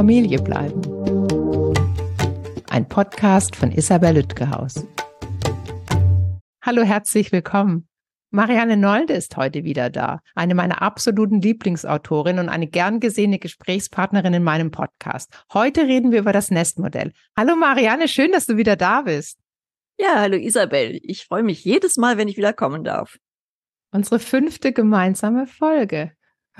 Familie bleiben. Ein Podcast von Isabel Lütgehaus. Hallo, herzlich willkommen. Marianne Nolde ist heute wieder da, eine meiner absoluten Lieblingsautorinnen und eine gern gesehene Gesprächspartnerin in meinem Podcast. Heute reden wir über das Nestmodell. Hallo Marianne, schön, dass du wieder da bist. Ja, hallo Isabel. Ich freue mich jedes Mal, wenn ich wieder kommen darf. Unsere 5. gemeinsame Folge.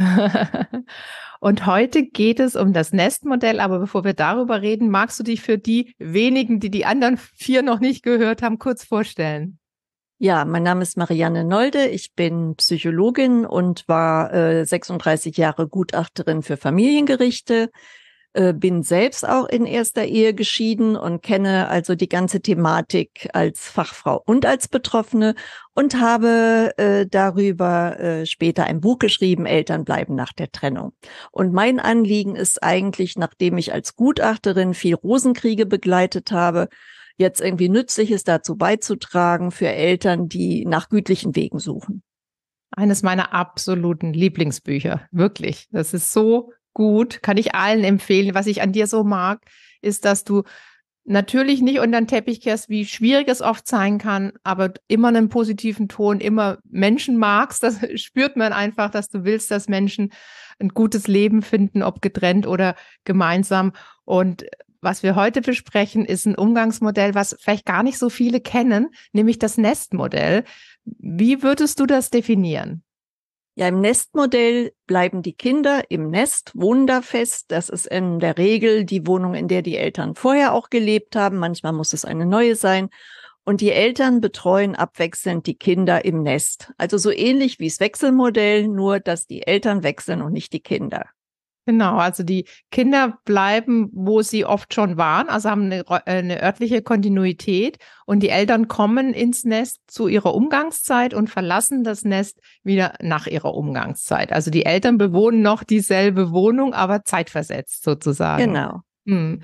Und heute geht es um das Nestmodell, aber bevor wir darüber reden, magst du dich für die wenigen, die anderen 4 noch nicht gehört haben, kurz vorstellen? Ja, mein Name ist Marianne Nolde. Ich bin Psychologin und war 36 Jahre Gutachterin für Familiengerichte. Bin selbst auch in erster Ehe geschieden und kenne also die ganze Thematik als Fachfrau und als Betroffene und habe darüber später ein Buch geschrieben, Eltern bleiben nach der Trennung. Und mein Anliegen ist eigentlich, nachdem ich als Gutachterin viel Rosenkriege begleitet habe, jetzt irgendwie Nützliches dazu beizutragen für Eltern, die nach gütlichen Wegen suchen. Eines meiner absoluten Lieblingsbücher, wirklich. Das ist so gut, kann ich allen empfehlen. Was ich an dir so mag, ist, dass du natürlich nicht unter den Teppich kehrst, wie schwierig es oft sein kann, aber immer einen positiven Ton, immer Menschen magst. Das spürt man einfach, dass du willst, dass Menschen ein gutes Leben finden, ob getrennt oder gemeinsam. Und was wir heute besprechen, ist ein Umgangsmodell, was vielleicht gar nicht so viele kennen, nämlich das Nestmodell. Wie würdest du das definieren? Ja, im Nestmodell bleiben die Kinder im Nest, wohnen da fest. Das ist in der Regel die Wohnung, in der die Eltern vorher auch gelebt haben. Manchmal muss es eine neue sein. Und die Eltern betreuen abwechselnd die Kinder im Nest. Also so ähnlich wie das Wechselmodell, nur dass die Eltern wechseln und nicht die Kinder. Genau, also die Kinder bleiben, wo sie oft schon waren, also haben eine örtliche Kontinuität und die Eltern kommen ins Nest zu ihrer Umgangszeit und verlassen das Nest wieder nach ihrer Umgangszeit. Also die Eltern bewohnen noch dieselbe Wohnung, aber zeitversetzt sozusagen. Genau.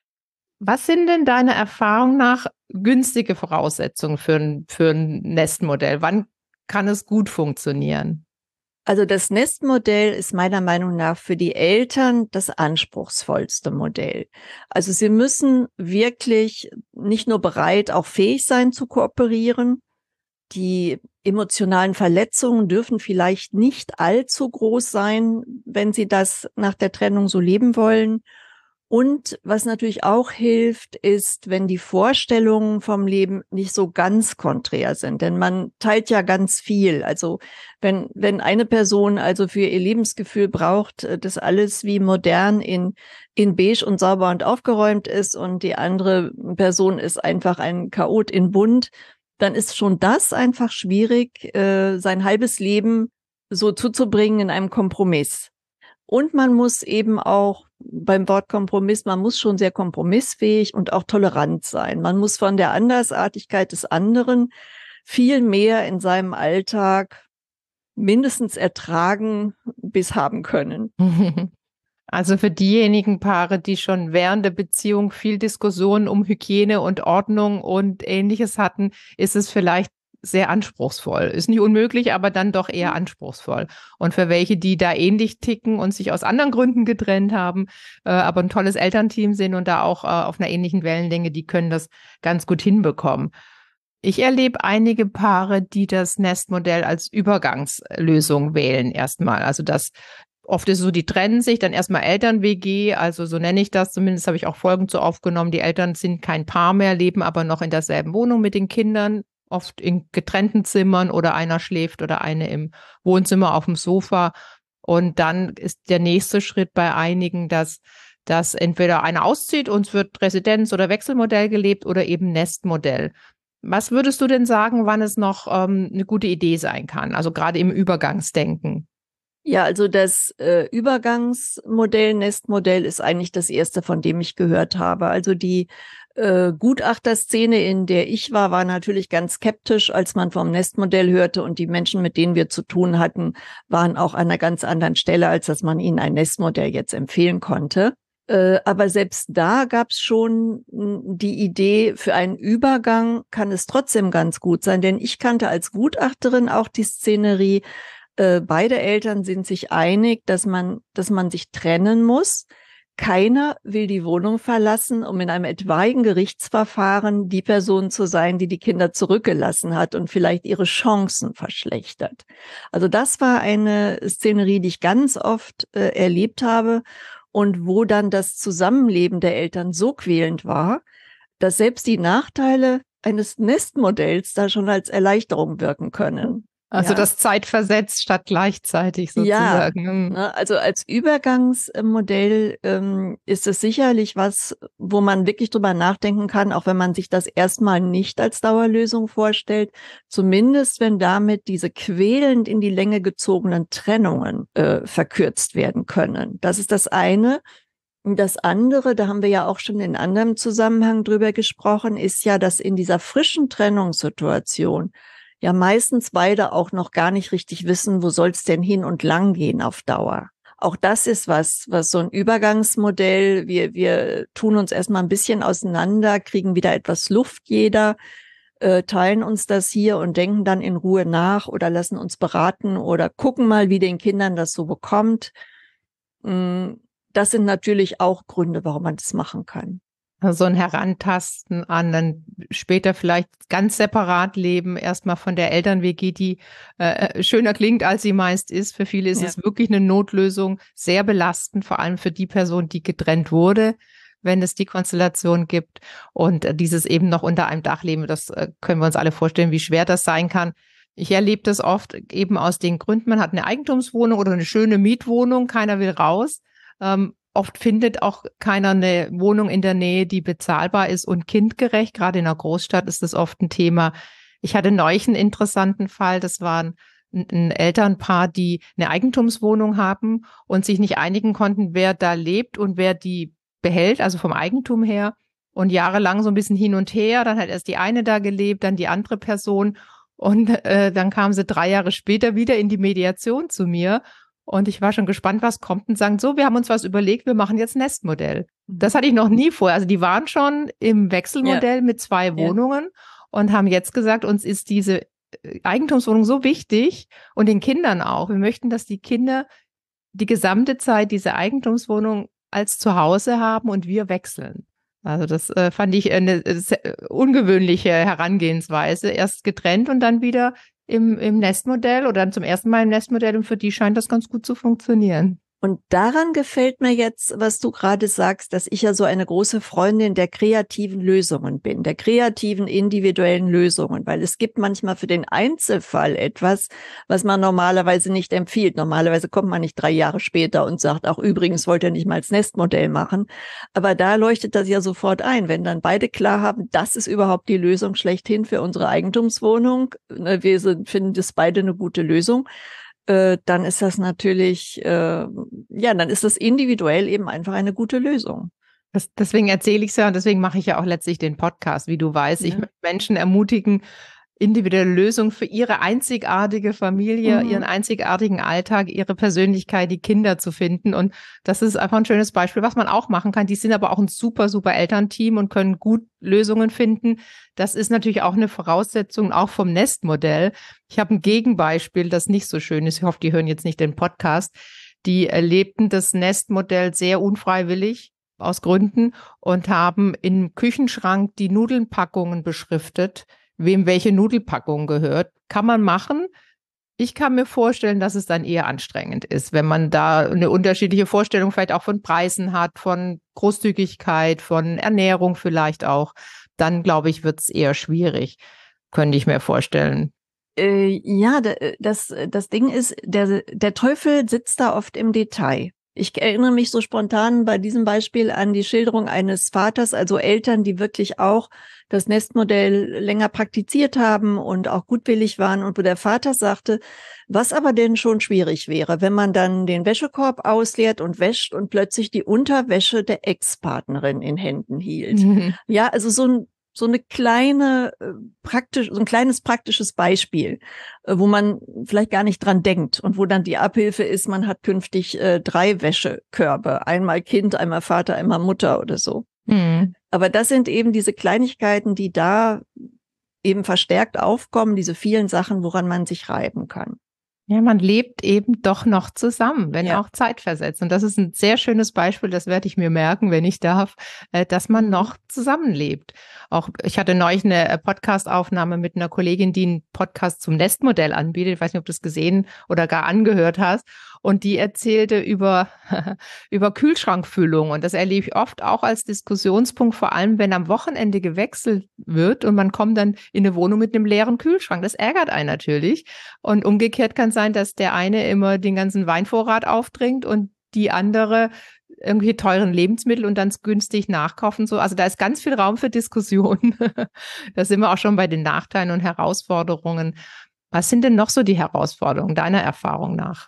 Was sind denn deiner Erfahrung nach günstige Voraussetzungen für ein Nestmodell? Wann kann es gut funktionieren? Also das Nestmodell ist meiner Meinung nach für die Eltern das anspruchsvollste Modell. Also sie müssen wirklich nicht nur bereit, auch fähig sein zu kooperieren. Die emotionalen Verletzungen dürfen vielleicht nicht allzu groß sein, wenn sie das nach der Trennung so leben wollen. Und was natürlich auch hilft, ist, wenn die Vorstellungen vom Leben nicht so ganz konträr sind. Denn man teilt ja ganz viel. Also wenn eine Person also für ihr Lebensgefühl braucht, dass alles wie modern in beige und sauber und aufgeräumt ist und die andere Person ist einfach ein Chaot in bunt, dann ist schon das einfach schwierig, sein halbes Leben so zuzubringen in einem Kompromiss. Und man muss eben auch beim Wort Kompromiss, man muss schon sehr kompromissfähig und auch tolerant sein. Man muss von der Andersartigkeit des anderen viel mehr in seinem Alltag mindestens ertragen bis haben können. Also für diejenigen Paare, die schon während der Beziehung viel Diskussionen um Hygiene und Ordnung und Ähnliches hatten, ist es vielleicht sehr anspruchsvoll. Ist nicht unmöglich, aber dann doch eher anspruchsvoll. Und für welche, die da ähnlich ticken und sich aus anderen Gründen getrennt haben, aber ein tolles Elternteam sind und da auch auf einer ähnlichen Wellenlänge, die können das ganz gut hinbekommen. Ich erlebe einige Paare, die das Nestmodell als Übergangslösung wählen erstmal. Also das oft ist es so, die trennen sich, dann erstmal Eltern-WG, also so nenne ich das, zumindest habe ich auch Folgen zu aufgenommen. Die Eltern sind kein Paar mehr, leben aber noch in derselben Wohnung mit den Kindern, oft in getrennten Zimmern oder einer schläft oder eine im Wohnzimmer auf dem Sofa. Und dann ist der nächste Schritt bei einigen, dass entweder einer auszieht und es wird Residenz- oder Wechselmodell gelebt oder eben Nestmodell. Was würdest du denn sagen, wann es noch eine gute Idee sein kann? Also gerade im Übergangsdenken. Ja, also das Übergangsmodell, Nestmodell ist eigentlich das erste, von dem ich gehört habe. Also die Gutachterszene, in der ich war natürlich ganz skeptisch, als man vom Nestmodell hörte, und die Menschen, mit denen wir zu tun hatten, waren auch an einer ganz anderen Stelle, als dass man ihnen ein Nestmodell jetzt empfehlen konnte. Aber selbst da gab es schon die Idee, für einen Übergang kann es trotzdem ganz gut sein, denn ich kannte als Gutachterin auch die Szenerie, beide Eltern sind sich einig, dass man sich trennen muss. keiner will die Wohnung verlassen, um in einem etwaigen Gerichtsverfahren die Person zu sein, die die Kinder zurückgelassen hat und vielleicht ihre Chancen verschlechtert. Also das war eine Szenerie, die ich ganz oft erlebt habe und wo dann das Zusammenleben der Eltern so quälend war, dass selbst die Nachteile eines Nestmodells da schon als Erleichterung wirken können. Also das zeitversetzt statt gleichzeitig sozusagen. Ja, also als Übergangsmodell ist es sicherlich was, wo man wirklich drüber nachdenken kann, auch wenn man sich das erstmal nicht als Dauerlösung vorstellt, zumindest wenn damit diese quälend in die Länge gezogenen Trennungen verkürzt werden können. Das ist das eine. Und das andere, da haben wir ja auch schon in anderem Zusammenhang drüber gesprochen, ist ja, dass in dieser frischen Trennungssituation ja meistens beide auch noch gar nicht richtig wissen, wo soll es denn hin und lang gehen auf Dauer. Auch das ist was so ein Übergangsmodell, wir tun uns erstmal ein bisschen auseinander, kriegen wieder etwas Luft jeder, teilen uns das hier und denken dann in Ruhe nach oder lassen uns beraten oder gucken mal, wie den Kindern das so bekommt. Das sind natürlich auch Gründe, warum man das machen kann. So ein Herantasten an dann später vielleicht ganz separat leben, erstmal von der Eltern-WG, die schöner klingt, als sie meist ist. Für viele ist es wirklich eine Notlösung, sehr belastend, vor allem für die Person, die getrennt wurde, wenn es die Konstellation gibt. Und dieses eben noch unter einem Dach leben, das können wir uns alle vorstellen, wie schwer das sein kann. Ich erlebe das oft eben aus den Gründen, man hat eine Eigentumswohnung oder eine schöne Mietwohnung, keiner will raus. Oft findet auch keiner eine Wohnung in der Nähe, die bezahlbar ist und kindgerecht. Gerade in einer Großstadt ist das oft ein Thema. Ich hatte neulich einen interessanten Fall. Das war ein Elternpaar, die eine Eigentumswohnung haben und sich nicht einigen konnten, wer da lebt und wer die behält, also vom Eigentum her. Und jahrelang so ein bisschen hin und her. Dann hat erst die eine da gelebt, dann die andere Person. Und dann kamen sie 3 Jahre später wieder in die Mediation zu mir. Und ich war schon gespannt, was kommt und sagen, so, wir haben uns was überlegt, wir machen jetzt Nestmodell. Das hatte ich noch nie vorher. Also die waren schon im Wechselmodell mit 2 Wohnungen und haben jetzt gesagt, uns ist diese Eigentumswohnung so wichtig und den Kindern auch. Wir möchten, dass die Kinder die gesamte Zeit diese Eigentumswohnung als Zuhause haben und wir wechseln. Also das fand ich eine ungewöhnliche Herangehensweise. Erst getrennt und dann wieder im Nestmodell oder dann zum ersten Mal im Nestmodell und für die scheint das ganz gut zu funktionieren. Und daran gefällt mir jetzt, was du gerade sagst, dass ich ja so eine große Freundin der kreativen Lösungen bin, der kreativen individuellen Lösungen, weil es gibt manchmal für den Einzelfall etwas, was man normalerweise nicht empfiehlt. Normalerweise kommt man nicht 3 Jahre später und sagt, auch übrigens wollt ihr nicht mal als Nestmodell machen. Aber da leuchtet das ja sofort ein, wenn dann beide klar haben, das ist überhaupt die Lösung schlechthin für unsere Eigentumswohnung. Wir finden das beide eine gute Lösung. Dann ist das natürlich, dann ist das individuell eben einfach eine gute Lösung. Deswegen erzähle ich es ja und deswegen mache ich ja auch letztlich den Podcast, wie du weißt. Ich möchte Menschen ermutigen, individuelle Lösungen für ihre einzigartige Familie, ihren einzigartigen Alltag, ihre Persönlichkeit, die Kinder zu finden. Und das ist einfach ein schönes Beispiel, was man auch machen kann. Die sind aber auch ein super, super Elternteam und können gut Lösungen finden. Das ist natürlich auch eine Voraussetzung, auch vom Nestmodell. Ich habe ein Gegenbeispiel, das nicht so schön ist. Ich hoffe, die hören jetzt nicht den Podcast. Die erlebten das Nestmodell sehr unfreiwillig aus Gründen und haben im Küchenschrank die Nudelpackungen beschriftet, wem welche Nudelpackung gehört. Kann man machen. Ich kann mir vorstellen, dass es dann eher anstrengend ist, wenn man da eine unterschiedliche Vorstellung vielleicht auch von Preisen hat, von Großzügigkeit, von Ernährung vielleicht auch. Dann, glaube ich, wird es eher schwierig, könnte ich mir vorstellen. Das Ding ist, der Teufel sitzt da oft im Detail. Ich erinnere mich so spontan bei diesem Beispiel an die Schilderung eines Vaters, also Eltern, die wirklich auch das Nestmodell länger praktiziert haben und auch gutwillig waren und wo der Vater sagte, was aber denn schon schwierig wäre, wenn man dann den Wäschekorb ausleert und wäscht und plötzlich die Unterwäsche der Ex-Partnerin in Händen hielt. Ja, also so ein kleines praktisches Beispiel, wo man vielleicht gar nicht dran denkt und wo dann die Abhilfe ist, man hat künftig 3 Wäschekörbe, einmal Kind, einmal Vater, einmal Mutter oder so. Aber das sind eben diese Kleinigkeiten, die da eben verstärkt aufkommen, diese vielen Sachen, woran man sich reiben kann. Ja, man lebt eben doch noch zusammen, wenn Ja. auch zeitversetzt. Und das ist ein sehr schönes Beispiel, das werde ich mir merken, wenn ich darf, dass man noch zusammenlebt. Auch ich hatte neulich eine Podcast-Aufnahme mit einer Kollegin, die einen Podcast zum Nestmodell anbietet. Ich weiß nicht, ob du das gesehen oder gar angehört hast. Und die erzählte über, über Kühlschrankfüllung. Und das erlebe ich oft auch als Diskussionspunkt, vor allem wenn am Wochenende gewechselt wird und man kommt dann in eine Wohnung mit einem leeren Kühlschrank. Das ärgert einen natürlich. Und umgekehrt kann es sein, dass der eine immer den ganzen Weinvorrat aufdringt und die andere irgendwie teuren Lebensmittel und dann günstig nachkaufen. So. Also da ist ganz viel Raum für Diskussion. Da sind wir auch schon bei den Nachteilen und Herausforderungen. Was sind denn noch so die Herausforderungen deiner Erfahrung nach?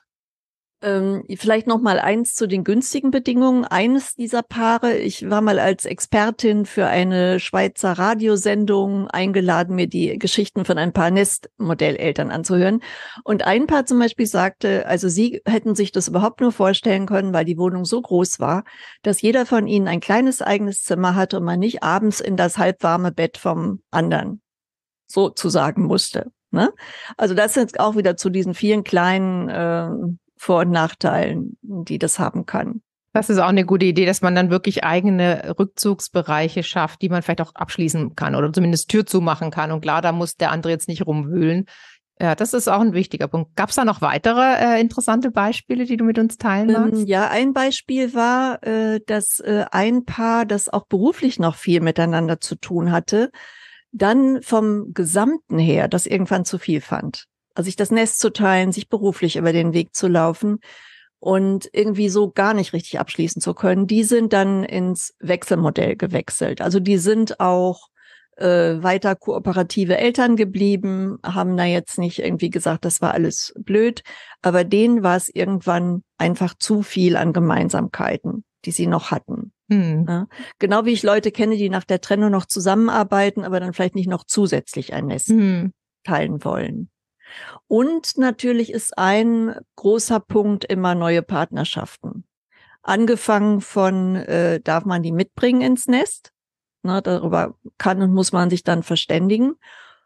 Vielleicht noch mal eins zu den günstigen Bedingungen. Eines dieser Paare, ich war mal als Expertin für eine Schweizer Radiosendung eingeladen, mir die Geschichten von ein paar Nestmodelleltern anzuhören. Und ein Paar zum Beispiel sagte, also sie hätten sich das überhaupt nur vorstellen können, weil die Wohnung so groß war, dass jeder von ihnen ein kleines eigenes Zimmer hatte und man nicht abends in das halbwarme Bett vom anderen sozusagen musste. Ne? Also das sind auch wieder zu diesen vielen kleinen Vor- und Nachteilen, die das haben kann. Das ist auch eine gute Idee, dass man dann wirklich eigene Rückzugsbereiche schafft, die man vielleicht auch abschließen kann oder zumindest Tür zumachen kann. Und klar, da muss der andere jetzt nicht rumwühlen. Ja, das ist auch ein wichtiger Punkt. Gab es da noch weitere interessante Beispiele, die du mit uns teilen magst? Ja, ein Beispiel war, dass ein Paar, das auch beruflich noch viel miteinander zu tun hatte, dann vom Gesamten her das irgendwann zu viel fand. Also sich das Nest zu teilen, sich beruflich über den Weg zu laufen und irgendwie so gar nicht richtig abschließen zu können, die sind dann ins Wechselmodell gewechselt. Also die sind auch weiter kooperative Eltern geblieben, haben da jetzt nicht irgendwie gesagt, das war alles blöd, aber denen war es irgendwann einfach zu viel an Gemeinsamkeiten, die sie noch hatten. Ja, genau wie ich Leute kenne, die nach der Trennung noch zusammenarbeiten, aber dann vielleicht nicht noch zusätzlich ein Nest teilen wollen. Und natürlich ist ein großer Punkt immer neue Partnerschaften. Angefangen von, darf man die mitbringen ins Nest? Ne, darüber kann und muss man sich dann verständigen.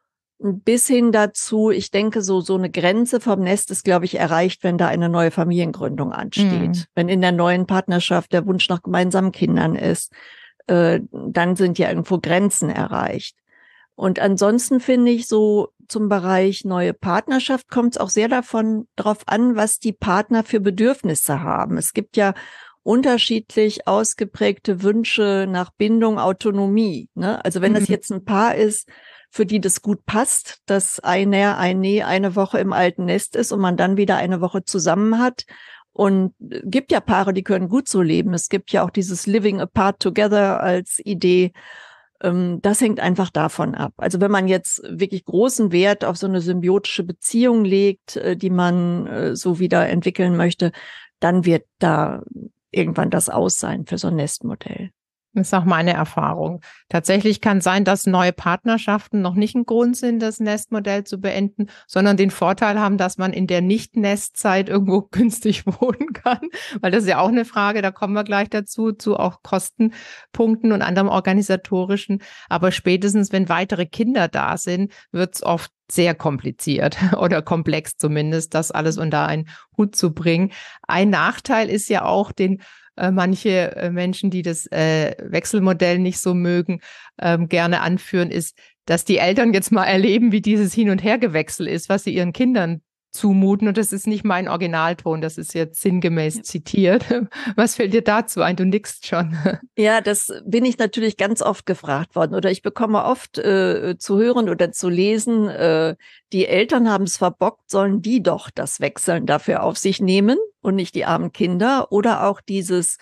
Bis hin dazu, ich denke, so eine Grenze vom Nest ist, glaube ich, erreicht, wenn da eine neue Familiengründung ansteht. Wenn in der neuen Partnerschaft der Wunsch nach gemeinsamen Kindern ist, dann sind ja irgendwo Grenzen erreicht. Und ansonsten finde ich so zum Bereich neue Partnerschaft kommt es auch sehr darauf an, was die Partner für Bedürfnisse haben. Es gibt ja unterschiedlich ausgeprägte Wünsche nach Bindung, Autonomie. Ne? Also wenn das jetzt ein Paar ist, für die das gut passt, dass eine Woche im alten Nest ist und man dann wieder eine Woche zusammen hat. Und gibt ja Paare, die können gut so leben. Es gibt ja auch dieses Living Apart Together als Idee. Das hängt einfach davon ab. Also wenn man jetzt wirklich großen Wert auf so eine symbiotische Beziehung legt, die man so wieder entwickeln möchte, dann wird da irgendwann das aus sein für so ein Nestmodell. Das ist auch meine Erfahrung. Tatsächlich kann sein, dass neue Partnerschaften noch nicht ein Grund sind, das Nestmodell zu beenden, sondern den Vorteil haben, dass man in der Nicht-Nestzeit irgendwo günstig wohnen kann. Weil das ist ja auch eine Frage, da kommen wir gleich dazu, zu auch Kostenpunkten und anderem organisatorischen. Aber spätestens, wenn weitere Kinder da sind, wird es oft sehr kompliziert oder komplex zumindest, das alles unter einen Hut zu bringen. Ein Nachteil ist ja auch, den manche Menschen, die das Wechselmodell nicht so mögen, gerne anführen, ist, dass die Eltern jetzt mal erleben, wie dieses Hin- und Hergewechsel ist, was sie ihren Kindern zumuten. Und das ist nicht mein Originalton, das ist jetzt sinngemäß zitiert. Was fällt dir dazu ein? Du nickst schon. Ja, das bin ich natürlich ganz oft gefragt worden. Oder ich bekomme oft zu hören oder zu lesen, die Eltern haben es verbockt, sollen die doch das Wechseln dafür auf sich nehmen und nicht die armen Kinder. Oder auch dieses,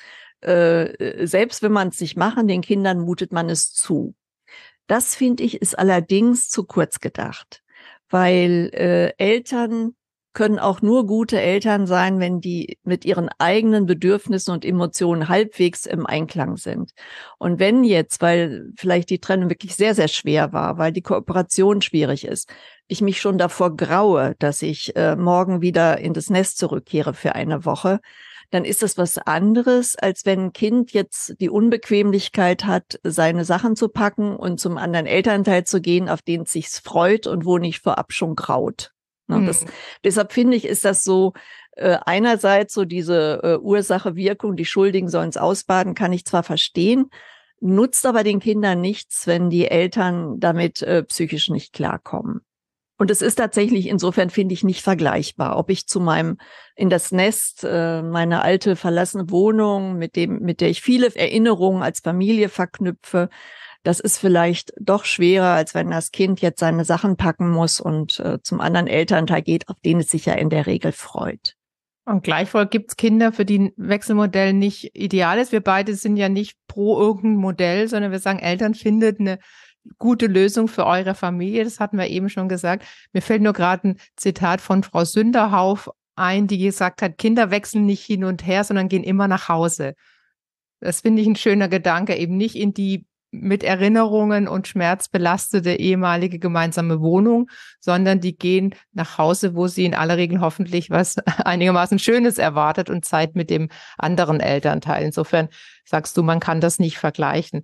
selbst wenn man es nicht machen, den Kindern mutet man es zu. Das, finde ich, ist allerdings zu kurz gedacht. Weil Eltern können auch nur gute Eltern sein, wenn die mit ihren eigenen Bedürfnissen und Emotionen halbwegs im Einklang sind. Und wenn jetzt, weil vielleicht die Trennung wirklich sehr, sehr schwer war, weil die Kooperation schwierig ist, ich mich schon davor graue, dass ich morgen wieder in das Nest zurückkehre für eine Woche, dann ist das was anderes, als wenn ein Kind jetzt die Unbequemlichkeit hat, seine Sachen zu packen und zum anderen Elternteil zu gehen, auf den es sich freut und wo nicht vorab schon graut. Ne, deshalb finde ich, ist das so einerseits so diese Ursache-Wirkung, die Schuldigen sollen es ausbaden, kann ich zwar verstehen, nutzt aber den Kindern nichts, wenn die Eltern damit psychisch nicht klarkommen. Und es ist tatsächlich insofern, finde ich, nicht vergleichbar, ob ich in das Nest, meine alte verlassene Wohnung, mit der ich viele Erinnerungen als Familie verknüpfe, das ist vielleicht doch schwerer, als wenn das Kind jetzt seine Sachen packen muss und zum anderen Elternteil geht, auf den es sich ja in der Regel freut. Und gleichwohl gibt es Kinder, für die ein Wechselmodell nicht ideal ist. Wir beide sind ja nicht pro irgendein Modell, sondern wir sagen, Eltern, findet eine gute Lösung für eure Familie. Das hatten wir eben schon gesagt. Mir fällt nur gerade ein Zitat von Frau Sünderhauf ein, die gesagt hat, Kinder wechseln nicht hin und her, sondern gehen immer nach Hause. Das finde ich ein schöner Gedanke, eben nicht in die mit Erinnerungen und Schmerz belastete ehemalige gemeinsame Wohnung, sondern die gehen nach Hause, wo sie in aller Regel hoffentlich was einigermaßen Schönes erwartet und Zeit mit dem anderen Elternteil. Insofern sagst du, man kann das nicht vergleichen.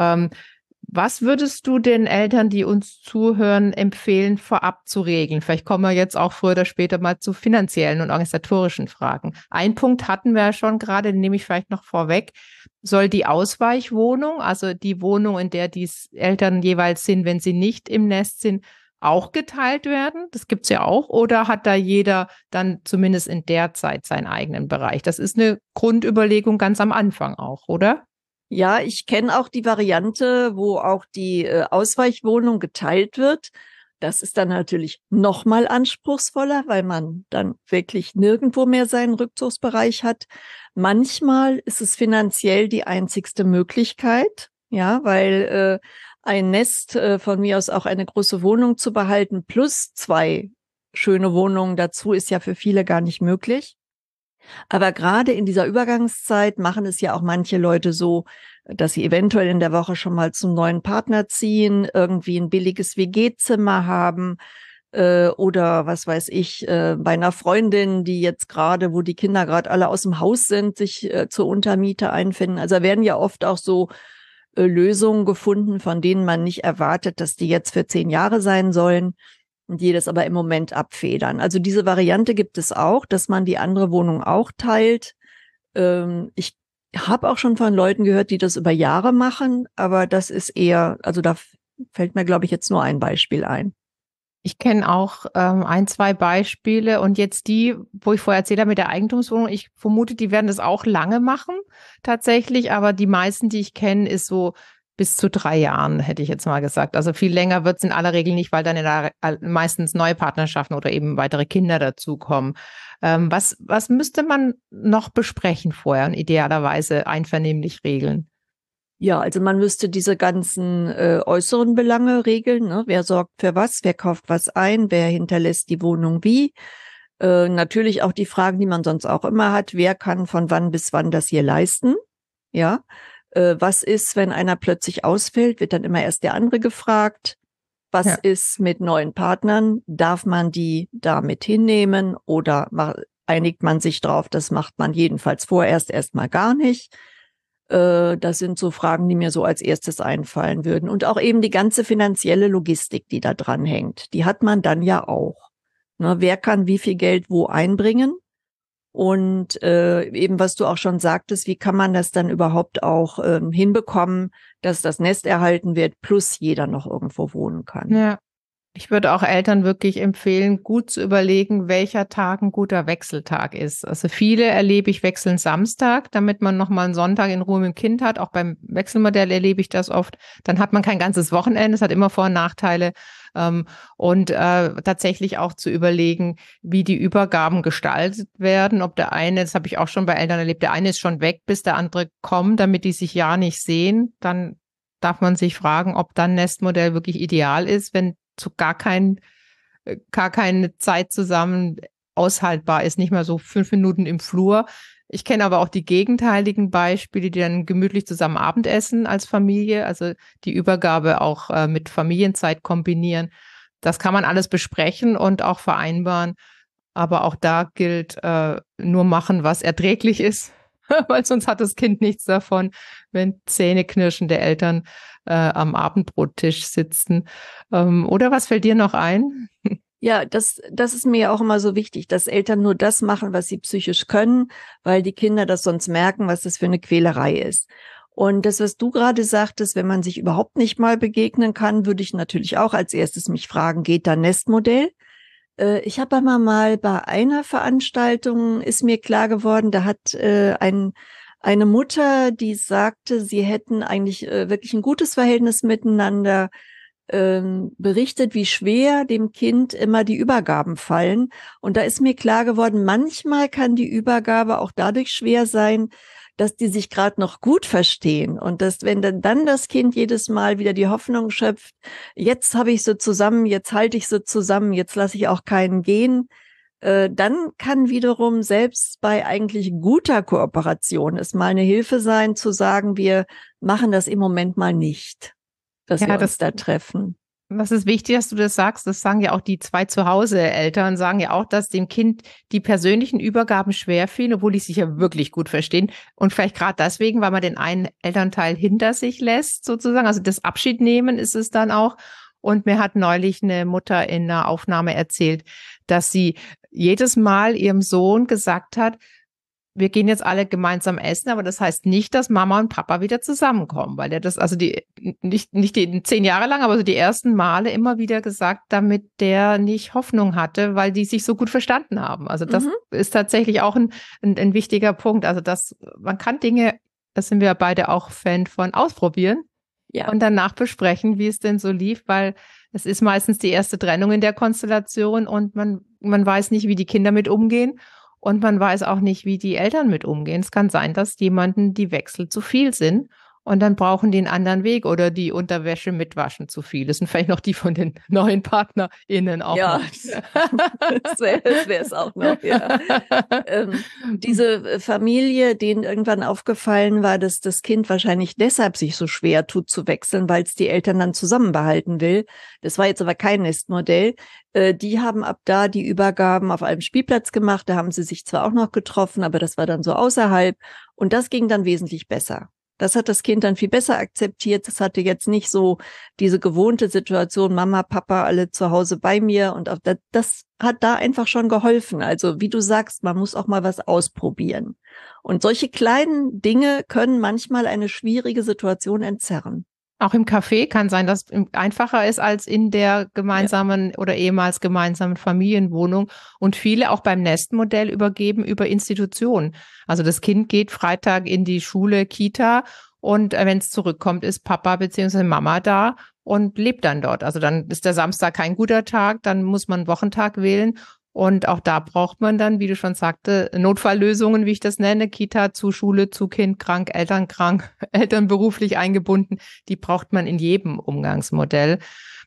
Was würdest du den Eltern, die uns zuhören, empfehlen, vorab zu regeln? Vielleicht kommen wir jetzt auch früher oder später mal zu finanziellen und organisatorischen Fragen. Ein Punkt hatten wir ja schon gerade, den nehme ich vielleicht noch vorweg. Soll die Ausweichwohnung, also die Wohnung, in der die Eltern jeweils sind, wenn sie nicht im Nest sind, auch geteilt werden? Das gibt's ja auch. Oder hat da jeder dann zumindest in der Zeit seinen eigenen Bereich? Das ist eine Grundüberlegung ganz am Anfang auch, oder? Ja, ich kenne auch die Variante, wo auch die Ausweichwohnung geteilt wird. Das ist dann natürlich noch mal anspruchsvoller, weil man dann wirklich nirgendwo mehr seinen Rückzugsbereich hat. Manchmal ist es finanziell die einzigste Möglichkeit, ja, weil ein Nest von mir aus auch eine große Wohnung zu behalten plus 2 schöne Wohnungen dazu ist ja für viele gar nicht möglich. Aber gerade in dieser Übergangszeit machen es ja auch manche Leute so, dass sie eventuell in der Woche schon mal zum neuen Partner ziehen, irgendwie ein billiges WG-Zimmer haben oder was weiß ich, bei einer Freundin, die jetzt gerade, wo die Kinder gerade alle aus dem Haus sind, sich zur Untermiete einfinden. Also da werden ja oft auch so Lösungen gefunden, von denen man nicht erwartet, dass die jetzt für 10 Jahre sein sollen. Die das aber im Moment abfedern. Also diese Variante gibt es auch, dass man die andere Wohnung auch teilt. Ich habe auch schon von Leuten gehört, die das über Jahre machen, aber das ist eher, also da fällt mir, glaube ich, jetzt nur ein Beispiel ein. Ich kenne auch 1, 2 Beispiele und jetzt die, wo ich vorher erzählt habe mit der Eigentumswohnung, ich vermute, die werden das auch lange machen tatsächlich, aber die meisten, die ich kenne, ist so bis zu 3 Jahren, hätte ich jetzt mal gesagt. Also viel länger wird es in aller Regel nicht, weil dann meistens neue Partnerschaften oder eben weitere Kinder dazukommen. Was müsste man noch besprechen vorher und idealerweise einvernehmlich regeln? Ja, also man müsste diese ganzen äußeren Belange regeln. Ne? Wer sorgt für was? Wer kauft was ein? Wer hinterlässt die Wohnung wie? Natürlich auch die Fragen, die man sonst auch immer hat. Wer kann von wann bis wann das hier leisten? Ja. Was ist, wenn einer plötzlich ausfällt? Wird dann immer erst der andere gefragt. Was ist mit neuen Partnern? Darf man die da mit hinnehmen oder einigt man sich drauf, das macht man jedenfalls vorerst erstmal gar nicht? Das sind so Fragen, die mir so als erstes einfallen würden. Und auch eben die ganze finanzielle Logistik, die da dran hängt, die hat man dann ja auch. Ne, wer kann wie viel Geld wo einbringen? Und eben, was du auch schon sagtest, wie kann man das dann überhaupt auch hinbekommen, dass das Nest erhalten wird, plus jeder noch irgendwo wohnen kann? Ja. Ich würde auch Eltern wirklich empfehlen, gut zu überlegen, welcher Tag ein guter Wechseltag ist. Also viele erlebe ich wechseln Samstag, damit man nochmal einen Sonntag in Ruhe mit dem Kind hat. Auch beim Wechselmodell erlebe ich das oft. Dann hat man kein ganzes Wochenende. Es hat immer Vor- und Nachteile. Und tatsächlich auch zu überlegen, wie die Übergaben gestaltet werden. Ob der eine, das habe ich auch schon bei Eltern erlebt, der eine ist schon weg, bis der andere kommt, damit die sich ja nicht sehen. Dann darf man sich fragen, ob dann Nestmodell wirklich ideal ist, wenn so gar keine Zeit zusammen aushaltbar ist, nicht mal so 5 Minuten im Flur. Ich kenne aber auch die gegenteiligen Beispiele, die dann gemütlich zusammen Abendessen als Familie, also die Übergabe auch mit Familienzeit kombinieren. Das kann man alles besprechen und auch vereinbaren. Aber auch da gilt, nur machen, was erträglich ist, weil sonst hat das Kind nichts davon, wenn zähneknirschende Eltern am Abendbrottisch sitzen. Oder was fällt dir noch ein? Ja, das ist mir ja auch immer so wichtig, dass Eltern nur das machen, was sie psychisch können, weil die Kinder das sonst merken, was das für eine Quälerei ist. Und das, was du gerade sagtest, wenn man sich überhaupt nicht mal begegnen kann, würde ich natürlich auch als erstes mich fragen, geht da Nestmodell? Ich habe aber mal bei einer Veranstaltung, ist mir klar geworden, da hat eine Mutter, die sagte, sie hätten eigentlich wirklich ein gutes Verhältnis miteinander, berichtet, wie schwer dem Kind immer die Übergaben fallen. Und da ist mir klar geworden, manchmal kann die Übergabe auch dadurch schwer sein, dass die sich gerade noch gut verstehen und dass, wenn dann das Kind jedes Mal wieder die Hoffnung schöpft, jetzt habe ich sie zusammen, jetzt halte ich sie zusammen, jetzt lasse ich auch keinen gehen, dann kann wiederum selbst bei eigentlich guter Kooperation es mal eine Hilfe sein, zu sagen, wir machen das im Moment mal nicht, dass wir uns da treffen. Das ist wichtig, dass du das sagst. Das sagen ja auch die 2 Zuhause-Eltern, sagen ja auch, dass dem Kind die persönlichen Übergaben schwer fielen, obwohl die sich ja wirklich gut verstehen. Und vielleicht gerade deswegen, weil man den einen Elternteil hinter sich lässt, sozusagen. Also das Abschied nehmen ist es dann auch. Und mir hat neulich eine Mutter in einer Aufnahme erzählt, dass sie jedes Mal ihrem Sohn gesagt hat, wir gehen jetzt alle gemeinsam essen, aber das heißt nicht, dass Mama und Papa wieder zusammenkommen, weil er das, also nicht die 10 Jahre lang, aber so die ersten Male immer wieder gesagt, damit der nicht Hoffnung hatte, weil die sich so gut verstanden haben. Also das ist tatsächlich auch ein wichtiger Punkt. Also man kann Dinge, da sind wir beide auch Fan von, ausprobieren. Ja. Und danach besprechen, wie es denn so lief, weil es ist meistens die erste Trennung in der Konstellation und man weiß nicht, wie die Kinder mit umgehen. Und man weiß auch nicht, wie die Eltern mit umgehen. Es kann sein, dass jemanden die Wechsel zu viel sind und dann brauchen die einen anderen Weg oder die Unterwäsche mitwaschen zu viel. Das sind vielleicht noch die von den neuen PartnerInnen auch. Ja, das wäre es auch noch. Ja. Diese Familie, denen irgendwann aufgefallen war, dass das Kind wahrscheinlich deshalb sich so schwer tut zu wechseln, weil es die Eltern dann zusammenbehalten will. Das war jetzt aber kein Nestmodell. Die haben ab da die Übergaben auf einem Spielplatz gemacht. Da haben sie sich zwar auch noch getroffen, aber das war dann so außerhalb. Und das ging dann wesentlich besser. Das hat das Kind dann viel besser akzeptiert. Das hatte jetzt nicht so diese gewohnte Situation, Mama, Papa, alle zu Hause bei mir. Und auch das hat da einfach schon geholfen. Also wie du sagst, man muss auch mal was ausprobieren. Und solche kleinen Dinge können manchmal eine schwierige Situation entzerren. Auch im Café kann sein, dass es einfacher ist als in der gemeinsamen oder ehemals gemeinsamen Familienwohnung. Und viele auch beim Nestmodell übergeben über Institutionen. Also das Kind geht Freitag in die Schule, Kita und wenn es zurückkommt, ist Papa bzw. Mama da und lebt dann dort. Also dann ist der Samstag kein guter Tag, dann muss man einen Wochentag wählen. Und auch da braucht man dann, wie du schon sagte, Notfalllösungen, wie ich das nenne, Kita zu Schule, zu Kind krank, Eltern beruflich eingebunden. Die braucht man in jedem Umgangsmodell,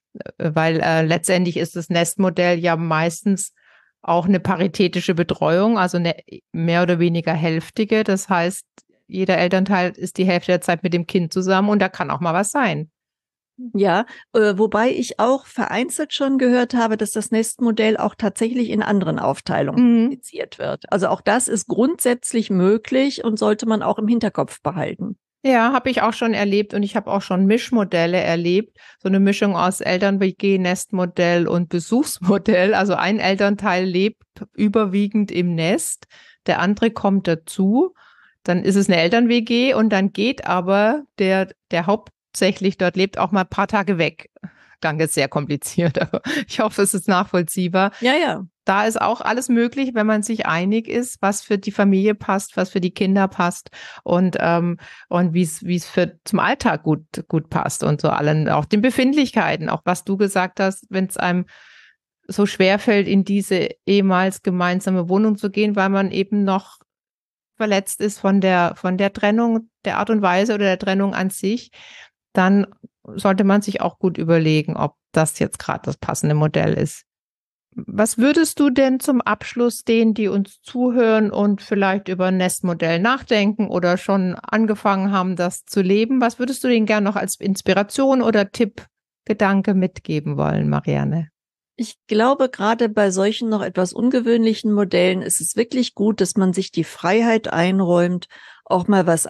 weil letztendlich ist das Nestmodell ja meistens auch eine paritätische Betreuung, also eine mehr oder weniger hälftige. Das heißt, jeder Elternteil ist die Hälfte der Zeit mit dem Kind zusammen und da kann auch mal was sein. Ja, wobei ich auch vereinzelt schon gehört habe, dass das Nestmodell auch tatsächlich in anderen Aufteilungen praktiziert wird. Also auch das ist grundsätzlich möglich und sollte man auch im Hinterkopf behalten. Ja, habe ich auch schon erlebt und ich habe auch schon Mischmodelle erlebt. So eine Mischung aus Eltern-WG, Nestmodell und Besuchsmodell. Also ein Elternteil lebt überwiegend im Nest, der andere kommt dazu. Dann ist es eine Eltern-WG und dann geht aber der hauptsächlich dort lebt, auch mal ein paar Tage weg. Klang jetzt sehr kompliziert, aber ich hoffe, es ist nachvollziehbar. Ja, ja. Da ist auch alles möglich, wenn man sich einig ist, was für die Familie passt, was für die Kinder passt und wie es zum Alltag gut passt und so allen, auch den Befindlichkeiten, auch was du gesagt hast, wenn es einem so schwerfällt, in diese ehemals gemeinsame Wohnung zu gehen, weil man eben noch verletzt ist von der Trennung, der Art und Weise oder der Trennung an sich, dann sollte man sich auch gut überlegen, ob das jetzt gerade das passende Modell ist. Was würdest du denn zum Abschluss denen, die uns zuhören und vielleicht über ein Nestmodell nachdenken oder schon angefangen haben, das zu leben, was würdest du denen gerne noch als Inspiration oder Tipp, Gedanke mitgeben wollen, Marianne? Ich glaube, gerade bei solchen noch etwas ungewöhnlichen Modellen ist es wirklich gut, dass man sich die Freiheit einräumt, auch mal was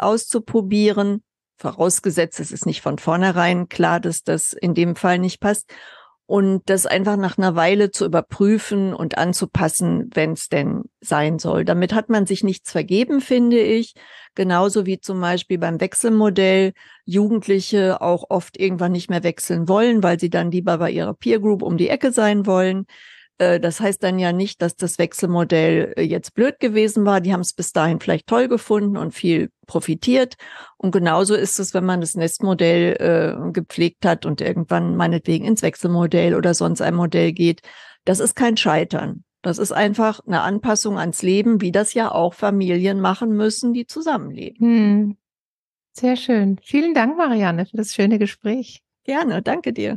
auszuprobieren, vorausgesetzt, es ist nicht von vornherein klar, dass das in dem Fall nicht passt. und das einfach nach einer Weile zu überprüfen und anzupassen, wenn es denn sein soll. Damit hat man sich nichts vergeben, finde ich. Genauso wie zum Beispiel beim Wechselmodell Jugendliche auch oft irgendwann nicht mehr wechseln wollen, weil sie dann lieber bei ihrer Peer Group um die Ecke sein wollen. Das heißt dann ja nicht, dass das Wechselmodell jetzt blöd gewesen war. Die haben es bis dahin vielleicht toll gefunden und viel profitiert. Und genauso ist es, wenn man das Nestmodell gepflegt hat und irgendwann meinetwegen ins Wechselmodell oder sonst ein Modell geht. Das ist kein Scheitern. Das ist einfach eine Anpassung ans Leben, wie das ja auch Familien machen müssen, die zusammenleben. Sehr schön. Vielen Dank, Marianne, für das schöne Gespräch. Gerne, danke dir.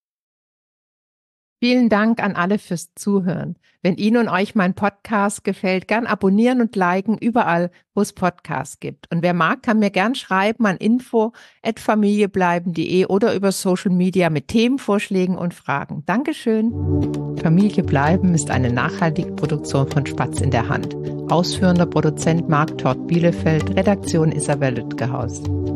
Vielen Dank an alle fürs Zuhören. Wenn Ihnen und euch mein Podcast gefällt, gern abonnieren und liken überall, wo es Podcasts gibt. Und wer mag, kann mir gern schreiben an info@familiebleiben.de oder über Social Media mit Themenvorschlägen und Fragen. Dankeschön. Familie bleiben ist eine nachhaltige Produktion von Spatz in der Hand. Ausführender Produzent Marc Tort Bielefeld, Redaktion Isabel Lütgehaus.